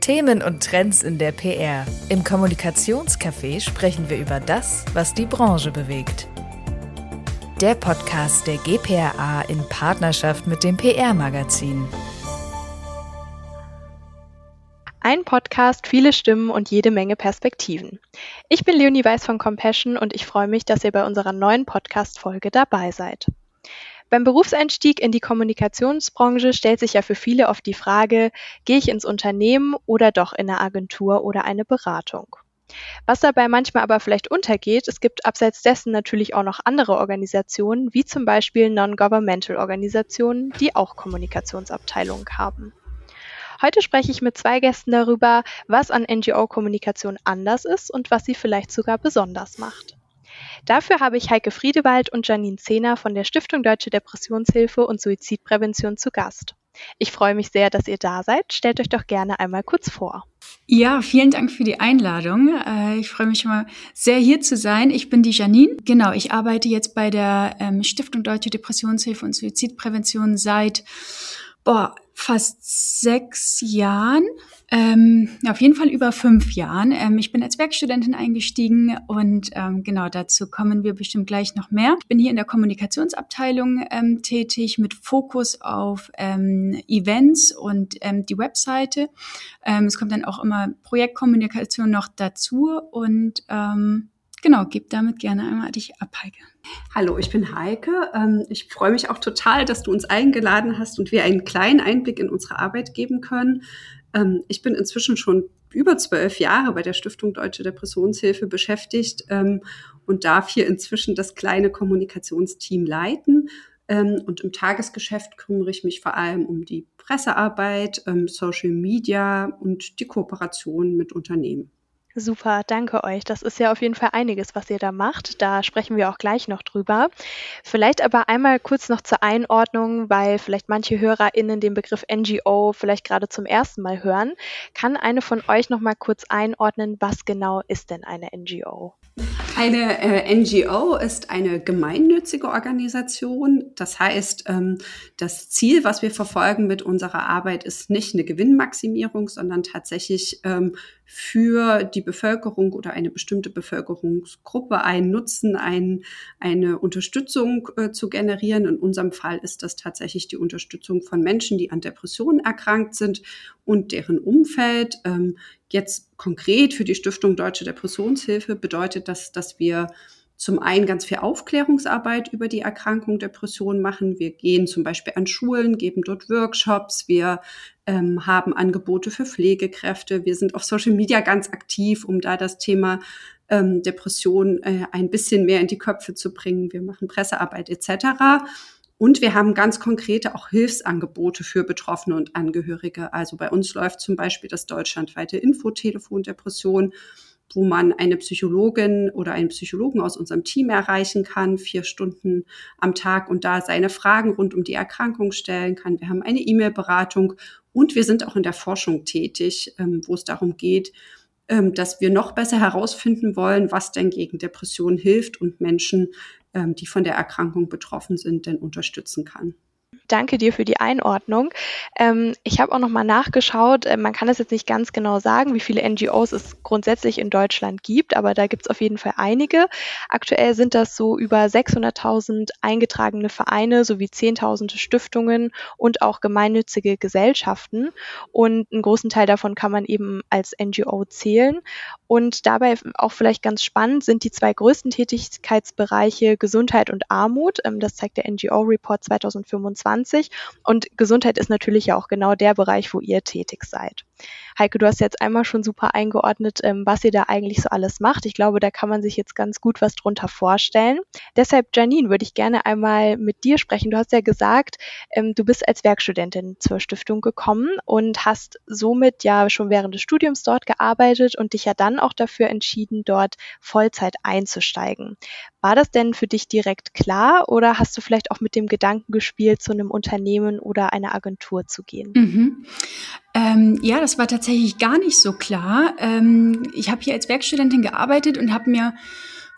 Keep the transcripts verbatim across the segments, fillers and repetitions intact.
Themen und Trends in der P R. Im Kommunikationscafé sprechen wir über das, was die Branche bewegt. Der Podcast der G P R A in Partnerschaft mit dem P R-Magazin. Ein Podcast, viele Stimmen und jede Menge Perspektiven. Ich bin Leonie Weiß von Compassion und ich freue mich, dass ihr bei unserer neuen Podcast-Folge dabei seid. Beim Berufseinstieg in die Kommunikationsbranche stellt sich ja für viele oft die Frage, gehe ich ins Unternehmen oder doch in eine Agentur oder eine Beratung? Was dabei manchmal aber vielleicht untergeht, es gibt abseits dessen natürlich auch noch andere Organisationen, wie zum Beispiel Non-Governmental Organisationen, die auch Kommunikationsabteilungen haben. Heute spreche ich mit zwei Gästen darüber, was an N G O-Kommunikation anders ist und was sie vielleicht sogar besonders macht. Dafür habe ich Heike Friedewald und Janine Zehner von der Stiftung Deutsche Depressionshilfe und Suizidprävention zu Gast. Ich freue mich sehr, dass ihr da seid. Stellt euch doch gerne einmal kurz vor. Ja, vielen Dank für die Einladung. Ich freue mich immer sehr, hier zu sein. Ich bin die Janine. Genau, ich arbeite jetzt bei der ähm, Stiftung Deutsche Depressionshilfe und Suizidprävention seit boah, fast sechs Jahren. Ähm, auf jeden Fall über fünf Jahren. Ähm, ich bin als Werkstudentin eingestiegen und ähm, genau dazu kommen wir bestimmt gleich noch mehr. Ich bin hier in der Kommunikationsabteilung ähm, tätig mit Fokus auf ähm, Events und ähm, die Webseite. Ähm, es kommt dann auch immer Projektkommunikation noch dazu und ähm, genau, gebe damit gerne einmal dich ab, Heike. Hallo, ich bin Heike. Ich freue mich auch total, dass du uns eingeladen hast und wir einen kleinen Einblick in unsere Arbeit geben können. Ich bin inzwischen schon über zwölf Jahre bei der Stiftung Deutsche Depressionshilfe beschäftigt und darf hier inzwischen das kleine Kommunikationsteam leiten. Und im Tagesgeschäft kümmere ich mich vor allem um die Pressearbeit, Social Media und die Kooperation mit Unternehmen. Super, danke euch. Das ist ja auf jeden Fall einiges, was ihr da macht. Da sprechen wir auch gleich noch drüber. Vielleicht aber einmal kurz noch zur Einordnung, weil vielleicht manche HörerInnen den Begriff N G O vielleicht gerade zum ersten Mal hören. Kann eine von euch noch mal kurz einordnen, was genau ist denn eine N G O? Eine äh, N G O ist eine gemeinnützige Organisation. Das heißt, ähm, das Ziel, was wir verfolgen mit unserer Arbeit, ist nicht eine Gewinnmaximierung, sondern tatsächlich ähm, für die Bevölkerung oder eine bestimmte Bevölkerungsgruppe einen Nutzen, ein, eine Unterstützung äh, zu generieren. In unserem Fall ist das tatsächlich die Unterstützung von Menschen, die an Depressionen erkrankt sind und deren Umfeld. Ähm, jetzt konkret für die Stiftung Deutsche Depressionshilfe bedeutet das, dass wir zum einen ganz viel Aufklärungsarbeit über die Erkrankung Depression machen. Wir gehen zum Beispiel an Schulen, geben dort Workshops. Wir ähm, haben Angebote für Pflegekräfte. Wir sind auf Social Media ganz aktiv, um da das Thema ähm, Depression äh, ein bisschen mehr in die Köpfe zu bringen. Wir machen Pressearbeit et cetera. Und wir haben ganz konkrete auch Hilfsangebote für Betroffene und Angehörige. Also bei uns läuft zum Beispiel das deutschlandweite Infotelefon Depression, wo man eine Psychologin oder einen Psychologen aus unserem Team erreichen kann, vier Stunden am Tag und da seine Fragen rund um die Erkrankung stellen kann. Wir haben eine E-Mail-Beratung und wir sind auch in der Forschung tätig, wo es darum geht, dass wir noch besser herausfinden wollen, was denn gegen Depressionen hilft und Menschen, die von der Erkrankung betroffen sind, denn unterstützen kann. Danke dir für die Einordnung. Ähm, ich habe auch noch mal nachgeschaut. Äh, man kann das jetzt nicht ganz genau sagen, wie viele N G Os es grundsätzlich in Deutschland gibt, aber da gibt es auf jeden Fall einige. Aktuell sind das so über sechshunderttausend eingetragene Vereine sowie zehntausende Stiftungen und auch gemeinnützige Gesellschaften. Und einen großen Teil davon kann man eben als N G O zählen. Und dabei auch vielleicht ganz spannend sind die zwei größten Tätigkeitsbereiche Gesundheit und Armut. Ähm, das zeigt der N G O-Report zweitausendfünfundzwanzig. Und Gesundheit ist natürlich ja auch genau der Bereich, wo ihr tätig seid. Heike, du hast jetzt einmal schon super eingeordnet, ähm, was ihr da eigentlich so alles macht. Ich glaube, da kann man sich jetzt ganz gut was drunter vorstellen. Deshalb, Janine, würde ich gerne einmal mit dir sprechen. Du hast ja gesagt, ähm, du bist als Werkstudentin zur Stiftung gekommen und hast somit ja schon während des Studiums dort gearbeitet und dich ja dann auch dafür entschieden, dort Vollzeit einzusteigen. War das denn für dich direkt klar oder hast du vielleicht auch mit dem Gedanken gespielt, zu einem Unternehmen oder einer Agentur zu gehen? Mhm. Ähm, ja, das war tatsächlich gar nicht so klar. Ähm, ich habe hier als Werkstudentin gearbeitet und habe mir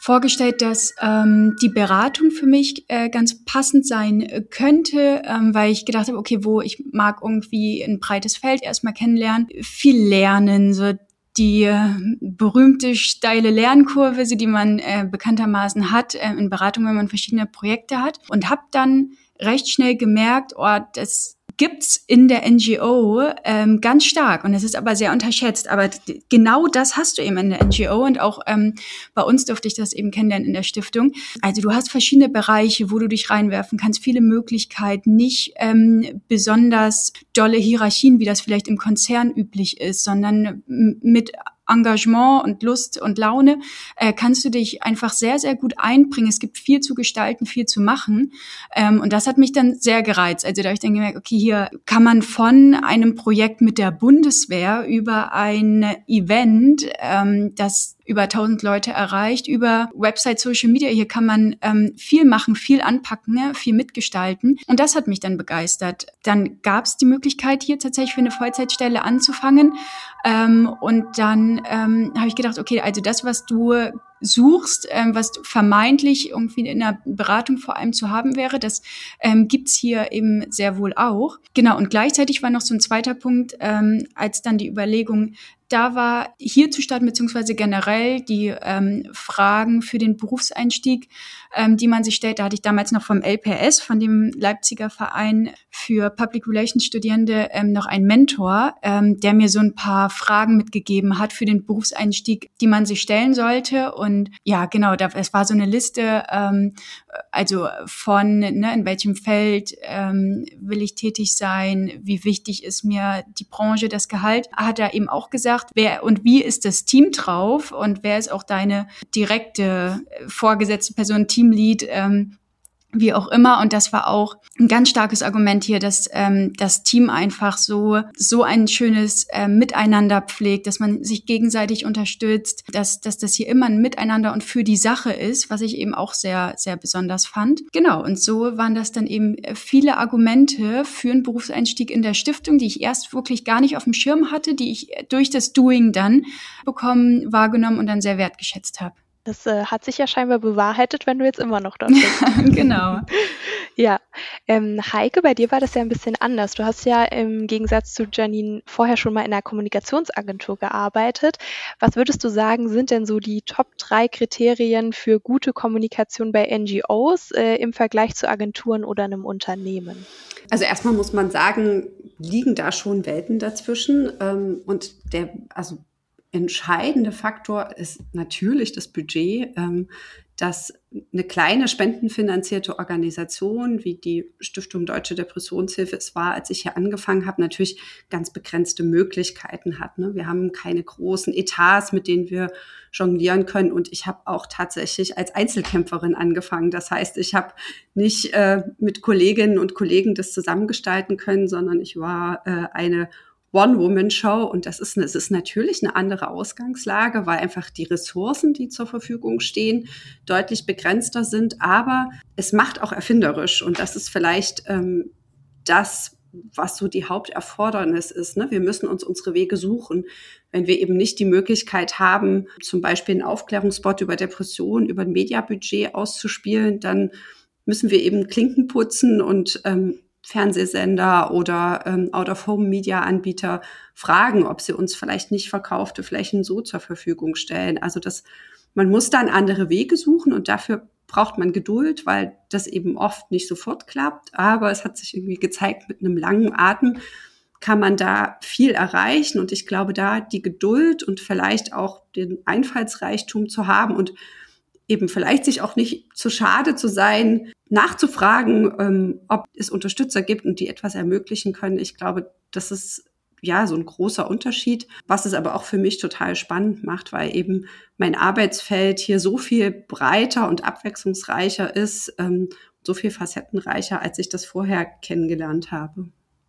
vorgestellt, dass ähm, die Beratung für mich äh, ganz passend sein könnte, ähm, weil ich gedacht habe, okay, wo ich mag irgendwie ein breites Feld erstmal kennenlernen, viel lernen, so die äh, berühmte steile Lernkurve, die man äh, bekanntermaßen hat äh, in Beratung, wenn man verschiedene Projekte hat, und habe dann recht schnell gemerkt, oh, das gibt's in der N G O ähm, ganz stark, und es ist aber sehr unterschätzt. Aber d- genau das hast du eben in der N G O, und auch ähm, bei uns durfte ich das eben kennenlernen in der Stiftung. Also du hast verschiedene Bereiche, wo du dich reinwerfen kannst, viele Möglichkeiten, nicht ähm, besonders dolle Hierarchien, wie das vielleicht im Konzern üblich ist, sondern m- mit Engagement und Lust und Laune äh, kannst du dich einfach sehr, sehr gut einbringen. Es gibt viel zu gestalten, viel zu machen. Ähm, und das hat mich dann sehr gereizt. Also da habe ich dann gemerkt, okay, hier kann man von einem Projekt mit der Bundeswehr über ein Event, ähm, das über tausend Leute erreicht, über Website, Social Media, hier kann man ähm, viel machen, viel anpacken, ne? Viel mitgestalten. Und das hat mich dann begeistert. Dann gab es die Möglichkeit, hier tatsächlich für eine Vollzeitstelle anzufangen. Ähm, und dann ähm, habe ich gedacht, okay, also das, was du suchst, ähm, was vermeintlich irgendwie in der Beratung vor allem zu haben wäre, das ähm, gibt's hier eben sehr wohl auch. Genau, und gleichzeitig war noch so ein zweiter Punkt, ähm, als dann die Überlegung da war, hier zu starten, beziehungsweise generell die ähm, Fragen für den Berufseinstieg, ähm, die man sich stellt. Da hatte ich damals noch vom L P S, von dem Leipziger Verein für Public Relations Studierende, ähm, noch einen Mentor, ähm, der mir so ein paar Fragen mitgegeben hat für den Berufseinstieg, die man sich stellen sollte. Und ja, genau, da, es war so eine Liste, ähm, also von, ne, in welchem Feld ähm, will ich tätig sein, wie wichtig ist mir die Branche, das Gehalt, hat er eben auch gesagt, wer und wie ist das Team drauf und wer ist auch deine direkte vorgesetzte Person, Teamlead, ähm, wie auch immer. Und das war auch ein ganz starkes Argument hier, dass ähm, das Team einfach so so ein schönes äh, Miteinander pflegt, dass man sich gegenseitig unterstützt, dass, dass das hier immer ein Miteinander und für die Sache ist, was ich eben auch sehr, sehr besonders fand. Genau, und so waren das dann eben viele Argumente für einen Berufseinstieg in der Stiftung, die ich erst wirklich gar nicht auf dem Schirm hatte, die ich durch das Doing dann bekommen, wahrgenommen und dann sehr wertgeschätzt habe. Das äh, hat sich ja scheinbar bewahrheitet, wenn du jetzt immer noch dort bist. Genau. Ja, ähm, Heike, bei dir war das ja ein bisschen anders. Du hast ja im Gegensatz zu Janine vorher schon mal in einer Kommunikationsagentur gearbeitet. Was würdest du sagen, sind denn so die Top drei Kriterien für gute Kommunikation bei N G Os äh, im Vergleich zu Agenturen oder einem Unternehmen? Also erstmal muss man sagen, liegen da schon Welten dazwischen. Ähm, und der, also entscheidende Faktor ist natürlich das Budget, ähm, dass eine kleine spendenfinanzierte Organisation wie die Stiftung Deutsche Depressionshilfe es war, als ich hier angefangen habe, natürlich ganz begrenzte Möglichkeiten hat. Ne? Wir haben keine großen Etats, mit denen wir jonglieren können. Und ich habe auch tatsächlich als Einzelkämpferin angefangen. Das heißt, ich habe nicht äh, mit Kolleginnen und Kollegen das zusammengestalten können, sondern ich war äh, eine One-Woman-Show, und das ist, es ist natürlich eine andere Ausgangslage, weil einfach die Ressourcen, die zur Verfügung stehen, deutlich begrenzter sind, aber es macht auch erfinderisch, und das ist vielleicht ähm, das, was so die Haupterfordernis ist. Ne? Wir müssen uns unsere Wege suchen. Wenn wir eben nicht die Möglichkeit haben, zum Beispiel einen Aufklärungsspot über Depressionen, über ein Mediabudget auszuspielen, dann müssen wir eben Klinken putzen und ähm, Fernsehsender oder ähm, Out-of-Home-Media-Anbieter fragen, ob sie uns vielleicht nicht verkaufte Flächen so zur Verfügung stellen. Also das, man muss dann andere Wege suchen, und dafür braucht man Geduld, weil das eben oft nicht sofort klappt. Aber es hat sich irgendwie gezeigt, mit einem langen Atem kann man da viel erreichen. Und ich glaube, da die Geduld und vielleicht auch den Einfallsreichtum zu haben und eben vielleicht sich auch nicht zu schade zu sein, nachzufragen, ähm, ob es Unterstützer gibt und die etwas ermöglichen können. Ich glaube, das ist ja so ein großer Unterschied, was es aber auch für mich total spannend macht, weil eben mein Arbeitsfeld hier so viel breiter und abwechslungsreicher ist, ähm, so viel facettenreicher, als ich das vorher kennengelernt habe.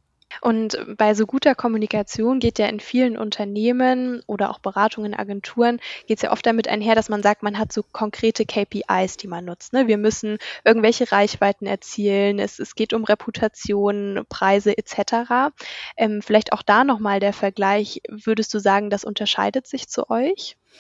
Und bei so guter Kommunikation geht ja in vielen Unternehmen oder auch Beratungen, Agenturen, geht es ja oft damit einher, dass man sagt, man hat so konkrete K P Is, die man nutzt. Ne? Wir müssen irgendwelche Reichweiten erzielen, es, es geht um Reputation, Preise et cetera. Ähm, vielleicht auch da nochmal der Vergleich, würdest du sagen, das unterscheidet sich zu euch?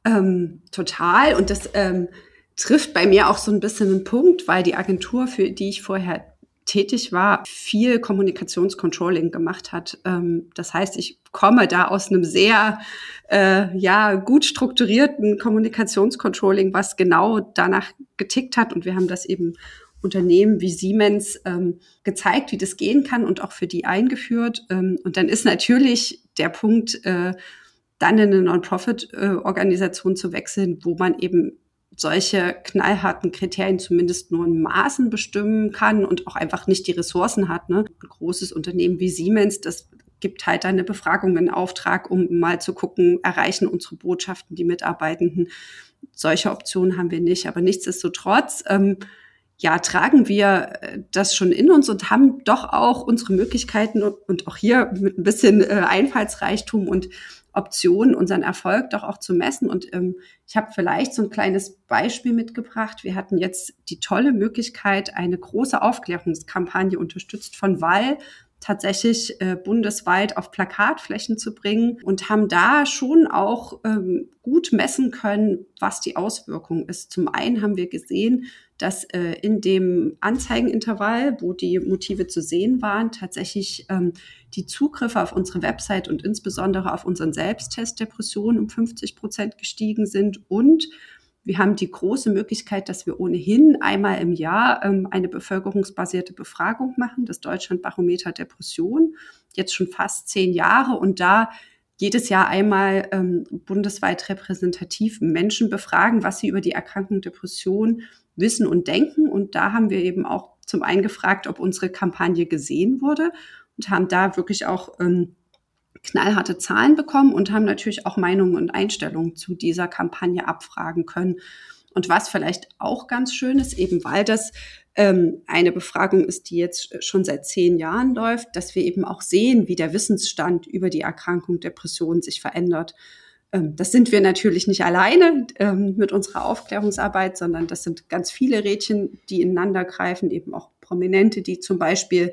Ähm, total. Und das ähm, trifft bei mir auch so ein bisschen einen Punkt, weil die Agentur, für die ich vorher tätig war, viel Kommunikationscontrolling gemacht hat. Ähm, das heißt, ich komme da aus einem sehr äh, ja gut strukturierten Kommunikationscontrolling, was genau danach getickt hat. Und wir haben das eben Unternehmen wie Siemens ähm, gezeigt, wie das gehen kann und auch für die eingeführt. Ähm, und dann ist natürlich der Punkt, äh, dann in eine Non-Profit-Organisation zu wechseln, wo man eben solche knallharten Kriterien zumindest nur in Maßen bestimmen kann und auch einfach nicht die Ressourcen hat. Ne? Ein großes Unternehmen wie Siemens, das gibt halt eine Befragung in Auftrag, um mal zu gucken, erreichen unsere Botschaften die Mitarbeitenden. Solche Optionen haben wir nicht. Aber nichtsdestotrotz, ähm, ja, tragen wir das schon in uns und haben doch auch unsere Möglichkeiten und auch hier mit ein bisschen äh, Einfallsreichtum und Optionen unseren Erfolg doch auch zu messen. Und ähm, ich habe vielleicht so ein kleines Beispiel mitgebracht. Wir hatten jetzt die tolle Möglichkeit, eine große Aufklärungskampagne unterstützt von Wall tatsächlich äh, bundesweit auf Plakatflächen zu bringen und haben da schon auch ähm, gut messen können, was die Auswirkung ist. Zum einen haben wir gesehen, dass äh, in dem Anzeigenintervall, wo die Motive zu sehen waren, tatsächlich ähm, die Zugriffe auf unsere Website und insbesondere auf unseren Selbsttest Depression um fünfzig Prozent gestiegen sind. Und wir haben die große Möglichkeit, dass wir ohnehin einmal im Jahr ähm, eine bevölkerungsbasierte Befragung machen, das Deutschlandbarometer Depression, jetzt schon fast zehn Jahre und da jedes Jahr einmal ähm, bundesweit repräsentativ Menschen befragen, was sie über die Erkrankung Depression wissen und denken. Und da haben wir eben auch zum einen gefragt, ob unsere Kampagne gesehen wurde und haben da wirklich auch ähm, knallharte Zahlen bekommen und haben natürlich auch Meinungen und Einstellungen zu dieser Kampagne abfragen können. Und was vielleicht auch ganz schön ist, eben weil das ähm, eine Befragung ist, die jetzt schon seit zehn Jahren läuft, dass wir eben auch sehen, wie der Wissensstand über die Erkrankung Depression sich verändert. Ähm, das sind wir natürlich nicht alleine ähm, mit unserer Aufklärungsarbeit, sondern das sind ganz viele Rädchen, die ineinander greifen, eben auch Prominente, die zum Beispiel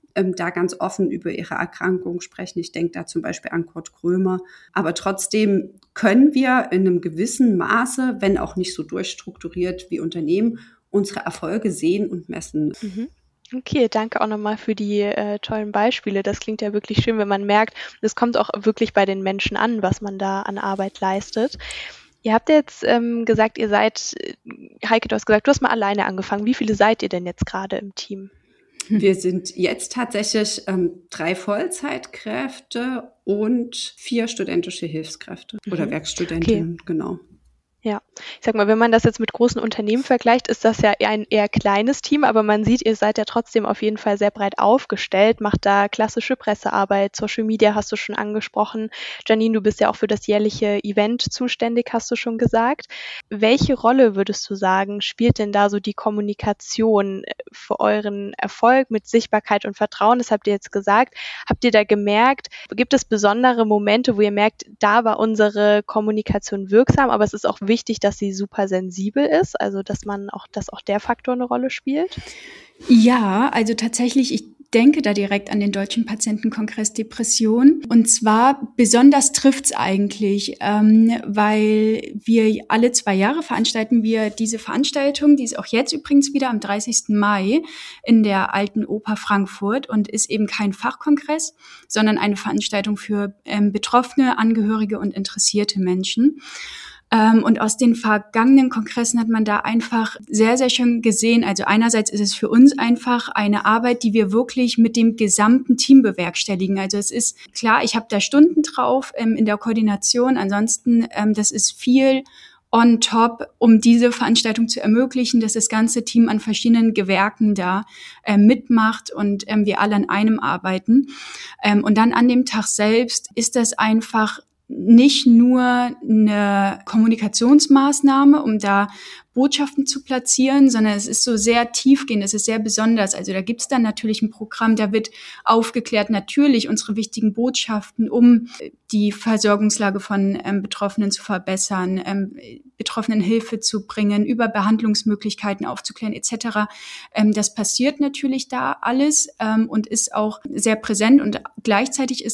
da ganz offen über ihre Erkrankung sprechen. Ich denke da zum Beispiel an Kurt Krömer. Aber trotzdem können wir in einem gewissen Maße, wenn auch nicht so durchstrukturiert wie Unternehmen, unsere Erfolge sehen und messen. Mhm. Okay, danke auch nochmal für die äh, tollen Beispiele. Das klingt ja wirklich schön, wenn man merkt, es kommt auch wirklich bei den Menschen an, was man da an Arbeit leistet. Ihr habt jetzt ähm, gesagt, ihr seid, Heike, du hast gesagt, du hast mal alleine angefangen. Wie viele seid ihr denn jetzt gerade im Team? Wir sind jetzt tatsächlich ähm, drei Vollzeitkräfte und vier studentische Hilfskräfte mhm. oder Werkstudentinnen, okay. Genau. Ja, ich sag mal, wenn man das jetzt mit großen Unternehmen vergleicht, ist das ja ein eher kleines Team, aber man sieht, ihr seid ja trotzdem auf jeden Fall sehr breit aufgestellt, macht da klassische Pressearbeit, Social Media hast du schon angesprochen. Janine, du bist ja auch für das jährliche Event zuständig, hast du schon gesagt. Welche Rolle würdest du sagen, spielt denn da so die Kommunikation für euren Erfolg mit Sichtbarkeit und Vertrauen? Das habt ihr jetzt gesagt. Habt ihr da gemerkt, gibt es besondere Momente, wo ihr merkt, da war unsere Kommunikation wirksam, aber es ist auch wichtig, dass sie super sensibel ist, also dass man auch, dass auch der Faktor eine Rolle spielt? Ja, also tatsächlich, ich denke da direkt an den Deutschen Patientenkongress Depression. Und zwar besonders trifft's eigentlich, ähm, weil wir alle zwei Jahre veranstalten wir diese Veranstaltung, die ist auch jetzt übrigens wieder am dreißigsten Mai in der Alten Oper Frankfurt und ist eben kein Fachkongress, sondern eine Veranstaltung für ähm, Betroffene, Angehörige und interessierte Menschen. Ähm, und aus den vergangenen Kongressen hat man da einfach sehr, sehr schön gesehen. Also einerseits ist es für uns einfach eine Arbeit, die wir wirklich mit dem gesamten Team bewerkstelligen. Also es ist klar, ich habe da Stunden drauf ähm, in der Koordination. Ansonsten, ähm, das ist viel on top, um diese Veranstaltung zu ermöglichen, dass das ganze Team an verschiedenen Gewerken da äh, mitmacht und ähm, wir alle an einem arbeiten. Ähm, und dann an dem Tag selbst ist das einfach nicht nur eine Kommunikationsmaßnahme, um da Botschaften zu platzieren, sondern es ist so sehr tiefgehend, es ist sehr besonders. Also da gibt's dann natürlich ein Programm, da wird aufgeklärt, natürlich unsere wichtigen Botschaften, um die Versorgungslage von ähm, Betroffenen zu verbessern, ähm, Betroffenen Hilfe zu bringen, über Behandlungsmöglichkeiten aufzuklären et cetera. Ähm, das passiert natürlich da alles ähm, und ist auch sehr präsent und gleichzeitig ist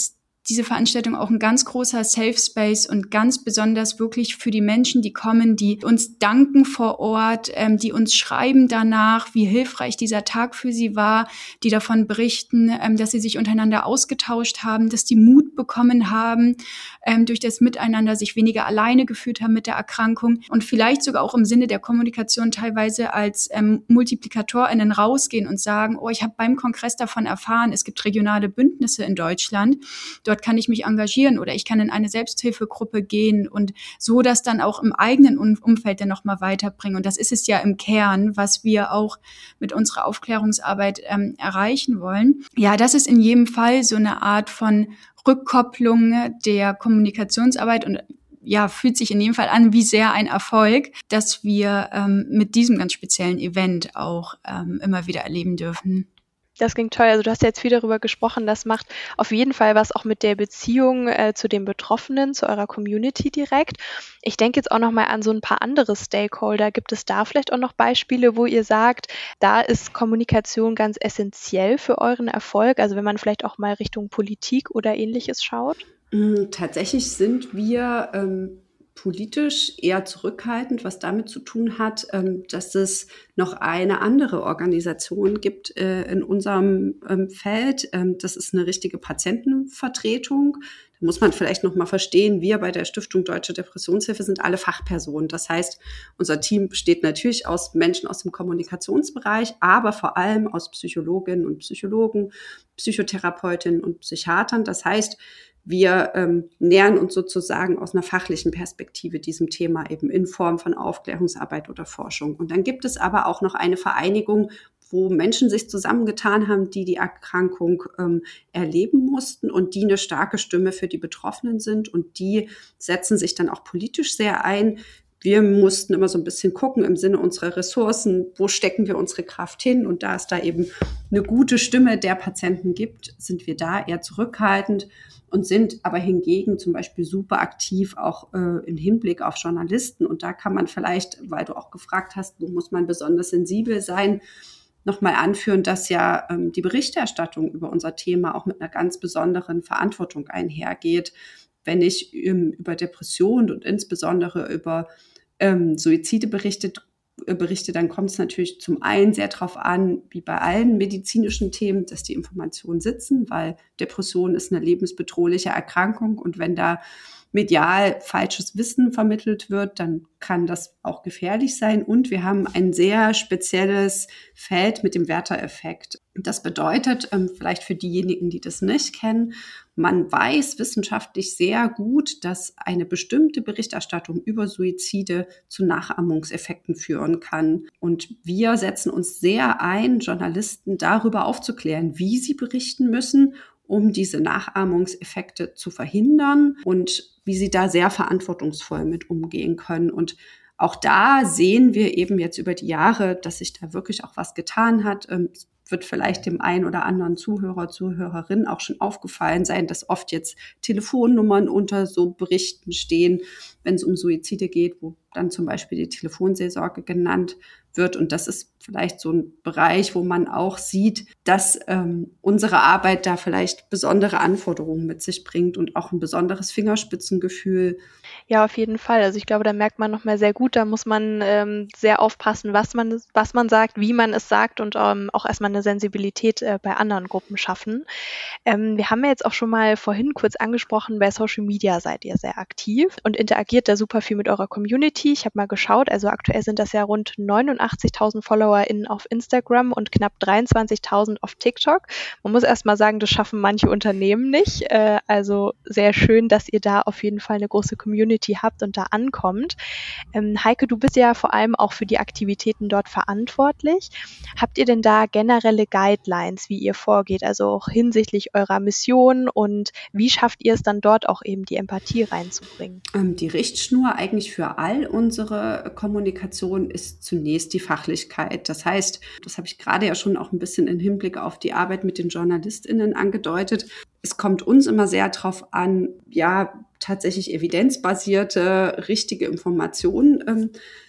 diese Veranstaltung auch ein ganz großer Safe Space und ganz besonders wirklich für die Menschen, die kommen, die uns danken vor Ort, ähm, die uns schreiben danach, wie hilfreich dieser Tag für sie war, die davon berichten, ähm, dass sie sich untereinander ausgetauscht haben, dass die Mut bekommen haben, ähm, durch das Miteinander sich weniger alleine gefühlt haben mit der Erkrankung und vielleicht sogar auch im Sinne der Kommunikation teilweise als ähm, MultiplikatorInnen rausgehen und sagen, oh, ich habe beim Kongress davon erfahren, es gibt regionale Bündnisse in Deutschland, dort kann ich mich engagieren oder ich kann in eine Selbsthilfegruppe gehen und so das dann auch im eigenen Umfeld dann nochmal weiterbringen. Und das ist es ja im Kern, was wir auch mit unserer Aufklärungsarbeit ähm, erreichen wollen. Ja, das ist in jedem Fall so eine Art von Rückkopplung der Kommunikationsarbeit und ja, fühlt sich in jedem Fall an wie sehr ein Erfolg, dass wir ähm, mit diesem ganz speziellen Event auch ähm, immer wieder erleben dürfen. Das klingt toll. Also du hast ja jetzt viel darüber gesprochen, das macht auf jeden Fall was auch mit der Beziehung äh, zu den Betroffenen, zu eurer Community direkt. Ich denke jetzt auch noch mal an so ein paar andere Stakeholder. Gibt es da vielleicht auch noch Beispiele, wo ihr sagt, da ist Kommunikation ganz essentiell für euren Erfolg? Also wenn man vielleicht auch mal Richtung Politik oder Ähnliches schaut? Tatsächlich sind wir ähm politisch eher zurückhaltend, was damit zu tun hat, ähm, dass es noch eine andere Organisation gibt äh, in unserem ähm, Feld. Ähm, das ist eine richtige Patientenvertretung. Da muss man vielleicht noch mal verstehen, wir bei der Stiftung Deutsche Depressionshilfe sind alle Fachpersonen. Das heißt, unser Team besteht natürlich aus Menschen aus dem Kommunikationsbereich, aber vor allem aus Psychologinnen und Psychologen, Psychotherapeutinnen und Psychiatern. Das heißt, wir ähm, nähern uns sozusagen aus einer fachlichen Perspektive diesem Thema eben in Form von Aufklärungsarbeit oder Forschung. Und dann gibt es aber auch noch eine Vereinigung, wo Menschen sich zusammengetan haben, die die Erkrankung ähm, erleben mussten und die eine starke Stimme für die Betroffenen sind. Und die setzen sich dann auch politisch sehr ein. Wir mussten immer so ein bisschen gucken im Sinne unserer Ressourcen, wo stecken wir unsere Kraft hin? Und da es da eben eine gute Stimme der Patienten gibt, sind wir da eher zurückhaltend und sind aber hingegen zum Beispiel super aktiv auch äh, im Hinblick auf Journalisten. Und da kann man vielleicht, weil du auch gefragt hast, wo muss man besonders sensibel sein, nochmal anführen, dass ja ähm, die Berichterstattung über unser Thema auch mit einer ganz besonderen Verantwortung einhergeht. Wenn ich ähm, über Depressionen und insbesondere über ähm, Suizide berichtet, äh, berichte, dann kommt es natürlich zum einen sehr darauf an, wie bei allen medizinischen Themen, dass die Informationen sitzen, weil Depression ist eine lebensbedrohliche Erkrankung und wenn da medial falsches Wissen vermittelt wird, dann kann das auch gefährlich sein. Und wir haben ein sehr spezielles Feld mit dem Werter-Effekt. Das bedeutet, vielleicht für diejenigen, die das nicht kennen, man weiß wissenschaftlich sehr gut, dass eine bestimmte Berichterstattung über Suizide zu Nachahmungseffekten führen kann. Und wir setzen uns sehr ein, Journalisten darüber aufzuklären, wie sie berichten müssen, um diese Nachahmungseffekte zu verhindern und wie sie da sehr verantwortungsvoll mit umgehen können. Und auch da sehen wir eben jetzt über die Jahre, dass sich da wirklich auch was getan hat. Es wird vielleicht dem einen oder anderen Zuhörer, Zuhörerin auch schon aufgefallen sein, dass oft jetzt Telefonnummern unter so Berichten stehen, wenn es um Suizide geht, wo dann zum Beispiel die Telefonseelsorge genannt wird. Und das ist vielleicht so ein Bereich, wo man auch sieht, dass ähm, unsere Arbeit da vielleicht besondere Anforderungen mit sich bringt und auch ein besonderes Fingerspitzengefühl. Ja, auf jeden Fall. Also ich glaube, da merkt man noch mal sehr gut, da muss man ähm, sehr aufpassen, was man was man sagt, wie man es sagt und ähm, auch erstmal eine Sensibilität äh, bei anderen Gruppen schaffen. Ähm, wir haben ja jetzt auch schon mal vorhin kurz angesprochen, bei Social Media seid ihr sehr aktiv und interagiert da super viel mit eurer Community. Ich habe mal geschaut, also aktuell sind das ja rund neunundachtzigtausend FollowerInnen auf Instagram und knapp dreiundzwanzigtausend auf TikTok. Man muss erst mal sagen, das schaffen manche Unternehmen nicht. Äh, also sehr schön, dass ihr da auf jeden Fall eine große Community habt und da ankommt. Ähm, Heike, du bist ja vor allem auch für die Aktivitäten dort verantwortlich. Habt ihr denn da generelle Guidelines, wie ihr vorgeht, also auch hinsichtlich eurer Mission und wie schafft ihr es dann dort auch eben die Empathie reinzubringen? Ähm, die Richtschnur eigentlich für all unsere Kommunikation ist zunächst die Fachlichkeit. Das heißt, das habe ich gerade ja schon auch ein bisschen im Hinblick auf die Arbeit mit den JournalistInnen angedeutet. Es kommt uns immer sehr drauf an, ja, tatsächlich evidenzbasierte, richtige Informationen ähm,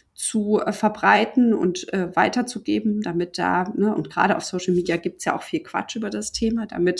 zu äh, verbreiten und äh, weiterzugeben, damit da, ne, und gerade auf Social Media gibt's ja auch viel Quatsch über das Thema, damit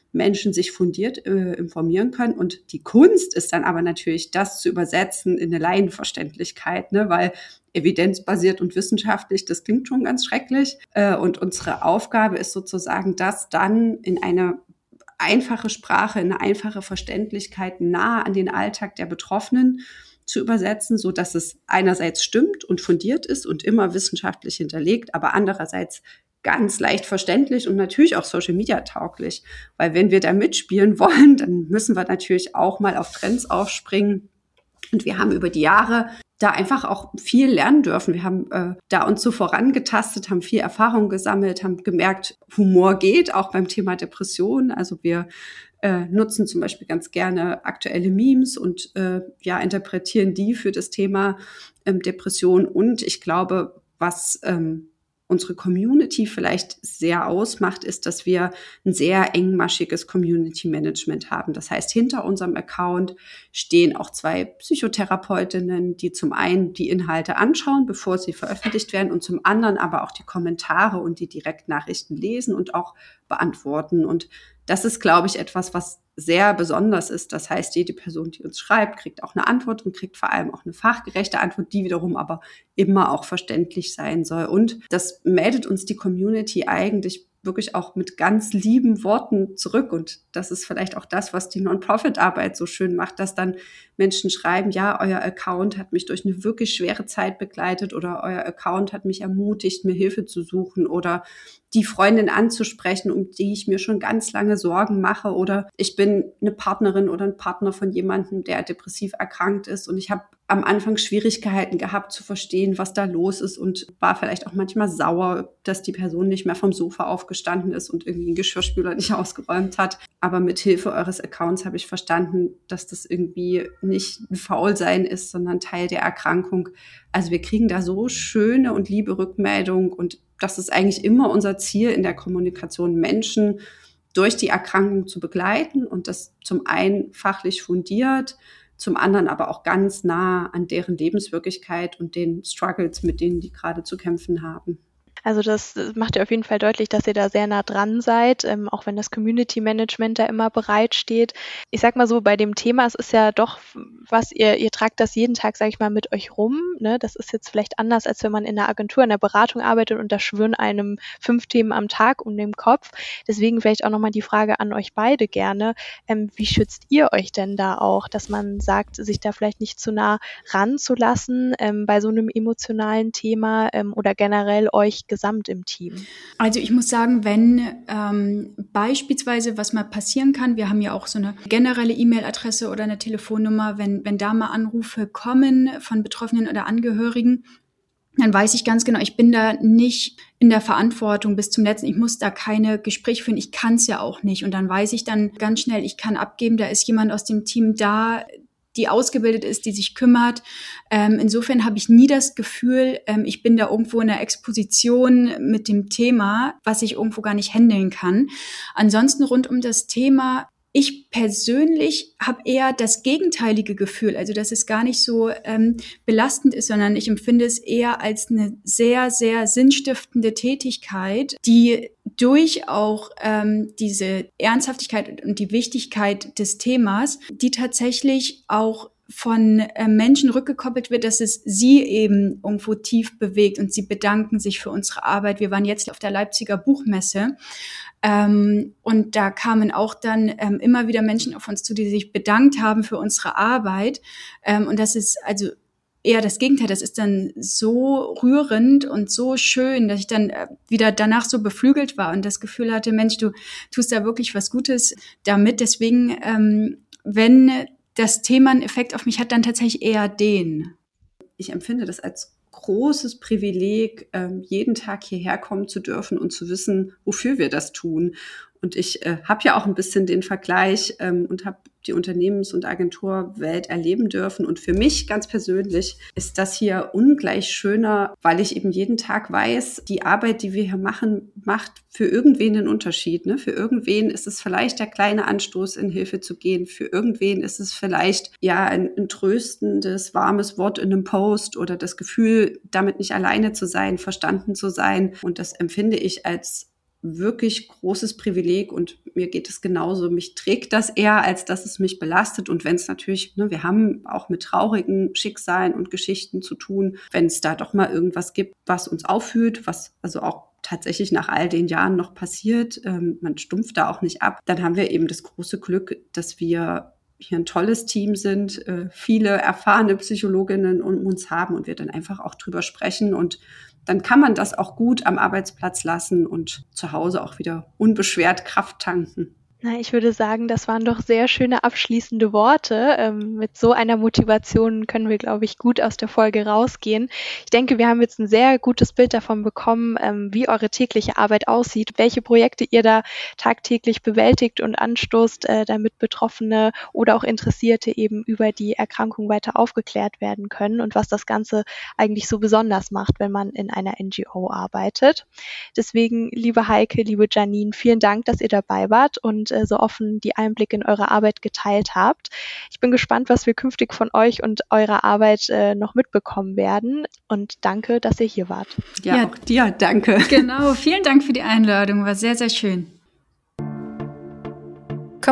Menschen sich fundiert äh, informieren können. Und die Kunst ist dann aber natürlich, das zu übersetzen in eine Laienverständlichkeit, ne? Weil evidenzbasiert und wissenschaftlich, das klingt schon ganz schrecklich. Äh, und unsere Aufgabe ist sozusagen, das dann in eine einfache Sprache, in eine einfache Verständlichkeit nah an den Alltag der Betroffenen zu übersetzen, so dass es einerseits stimmt und fundiert ist und immer wissenschaftlich hinterlegt, aber andererseits ganz leicht verständlich und natürlich auch Social Media tauglich. Weil wenn wir da mitspielen wollen, dann müssen wir natürlich auch mal auf Trends aufspringen. Und wir haben über die Jahre da einfach auch viel lernen dürfen. Wir haben äh, da uns so vorangetastet, haben viel Erfahrung gesammelt, haben gemerkt, Humor geht, auch beim Thema Depression. Also wir äh, nutzen zum Beispiel ganz gerne aktuelle Memes und äh, ja interpretieren die für das Thema ähm, Depression. Und ich glaube, was ähm, unsere Community vielleicht sehr ausmacht, ist, dass wir ein sehr engmaschiges Community Management haben. Das heißt, hinter unserem Account stehen auch zwei Psychotherapeutinnen, die zum einen die Inhalte anschauen, bevor sie veröffentlicht werden, und zum anderen aber auch die Kommentare und die Direktnachrichten lesen und auch beantworten. Und das ist, glaube ich, etwas, was sehr besonders ist. Das heißt, jede Person, die uns schreibt, kriegt auch eine Antwort und kriegt vor allem auch eine fachgerechte Antwort, die wiederum aber immer auch verständlich sein soll. Und das meldet uns die Community eigentlich wirklich auch mit ganz lieben Worten zurück. Und das ist vielleicht auch das, was die Non-Profit-Arbeit so schön macht, dass dann Menschen schreiben, ja, euer Account hat mich durch eine wirklich schwere Zeit begleitet oder euer Account hat mich ermutigt, mir Hilfe zu suchen oder die Freundin anzusprechen, um die ich mir schon ganz lange Sorgen mache, oder ich bin eine Partnerin oder ein Partner von jemandem, der depressiv erkrankt ist und ich habe am Anfang Schwierigkeiten gehabt zu verstehen, was da los ist, und war vielleicht auch manchmal sauer, dass die Person nicht mehr vom Sofa aufgestanden ist und irgendwie einen Geschirrspüler nicht ausgeräumt hat. Aber mit Hilfe eures Accounts habe ich verstanden, dass das irgendwie nicht ein Faulsein ist, sondern Teil der Erkrankung. Also wir kriegen da so schöne und liebe Rückmeldung, und das ist eigentlich immer unser Ziel in der Kommunikation, Menschen durch die Erkrankung zu begleiten und das zum einen fachlich fundiert, zum anderen aber auch ganz nah an deren Lebenswirklichkeit und den Struggles, mit denen die gerade zu kämpfen haben. Also das macht ja auf jeden Fall deutlich, dass ihr da sehr nah dran seid, ähm, auch wenn das Community Management da immer bereitsteht. Ich sag mal so, bei dem Thema, es ist ja doch was, ihr, ihr tragt das jeden Tag, sag ich mal, mit euch rum. Ne? Das ist jetzt vielleicht anders, als wenn man in einer Agentur, in der Beratung arbeitet und da schwirren einem fünf Themen am Tag um den Kopf. Deswegen vielleicht auch nochmal die Frage an euch beide gerne. Ähm, wie schützt ihr euch denn da auch, dass man sagt, sich da vielleicht nicht zu nah ranzulassen ähm, bei so einem emotionalen Thema ähm, oder generell euch gesamt im Team? Also ich muss sagen, wenn ähm, beispielsweise, was mal passieren kann, wir haben ja auch so eine generelle E-Mail-Adresse oder eine Telefonnummer, wenn, wenn da mal Anrufe kommen von Betroffenen oder Angehörigen, dann weiß ich ganz genau, ich bin da nicht in der Verantwortung bis zum Letzten. Ich muss da keine Gespräche führen, ich kann es ja auch nicht. Und dann weiß ich dann ganz schnell, ich kann abgeben, da ist jemand aus dem Team da, die ausgebildet ist, die sich kümmert. Ähm, insofern habe ich nie das Gefühl, ähm, ich bin da irgendwo in einer Exposition mit dem Thema, was ich irgendwo gar nicht handeln kann. Ansonsten rund um das Thema, ich persönlich habe eher das gegenteilige Gefühl, also dass es gar nicht so ähm, belastend ist, sondern ich empfinde es eher als eine sehr, sehr sinnstiftende Tätigkeit, die durch auch ähm, diese Ernsthaftigkeit und die Wichtigkeit des Themas, die tatsächlich auch von äh, Menschen rückgekoppelt wird, dass es sie eben irgendwo tief bewegt, und sie bedanken sich für unsere Arbeit. Wir waren jetzt auf der Leipziger Buchmesse, ähm, und da kamen auch dann ähm, immer wieder Menschen auf uns zu, die sich bedankt haben für unsere Arbeit, ähm, und das ist also eher das Gegenteil. Das ist dann so rührend und so schön, dass ich dann wieder danach so beflügelt war und das Gefühl hatte, Mensch, du tust da wirklich was Gutes damit. Deswegen, ähm, wenn das Thema einen Effekt auf mich hat, dann tatsächlich eher den. Ich empfinde das als großes Privileg, jeden Tag hierher kommen zu dürfen und zu wissen, wofür wir das tun. Und ich äh, habe ja auch ein bisschen den Vergleich ähm, und habe die Unternehmens- und Agenturwelt erleben dürfen. Und für mich ganz persönlich ist das hier ungleich schöner, weil ich eben jeden Tag weiß, die Arbeit, die wir hier machen, macht für irgendwen einen Unterschied. Ne? Für irgendwen ist es vielleicht der kleine Anstoß, in Hilfe zu gehen. Für irgendwen ist es vielleicht ja ein, ein tröstendes, warmes Wort in einem Post oder das Gefühl, damit nicht alleine zu sein, verstanden zu sein. Und das empfinde ich als wirklich großes Privileg und mir geht es genauso. Mich trägt das eher, als dass es mich belastet. Und wenn es natürlich, ne, wir haben auch mit traurigen Schicksalen und Geschichten zu tun, wenn es da doch mal irgendwas gibt, was uns auffühlt, was also auch tatsächlich nach all den Jahren noch passiert, ähm, man stumpft da auch nicht ab, dann haben wir eben das große Glück, dass wir hier ein tolles Team sind, äh, viele erfahrene Psychologinnen um uns haben und wir dann einfach auch drüber sprechen und dann kann man das auch gut am Arbeitsplatz lassen und zu Hause auch wieder unbeschwert Kraft tanken. Na, ich würde sagen, das waren doch sehr schöne abschließende Worte. Ähm, mit so einer Motivation können wir, glaube ich, gut aus der Folge rausgehen. Ich denke, wir haben jetzt ein sehr gutes Bild davon bekommen, ähm, wie eure tägliche Arbeit aussieht, welche Projekte ihr da tagtäglich bewältigt und anstoßt, äh, damit Betroffene oder auch Interessierte eben über die Erkrankung weiter aufgeklärt werden können und was das Ganze eigentlich so besonders macht, wenn man in einer N G O arbeitet. Deswegen, liebe Heike, liebe Janine, vielen Dank, dass ihr dabei wart und so offen die Einblicke in eure Arbeit geteilt habt. Ich bin gespannt, was wir künftig von euch und eurer Arbeit äh, noch mitbekommen werden und danke, dass ihr hier wart. Ja, ja, auch dir danke. Genau, vielen Dank für die Einladung, war sehr, sehr schön.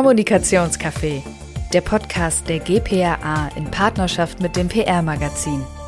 Kommunikationscafé, der Podcast der G P R A in Partnerschaft mit dem P R-Magazin.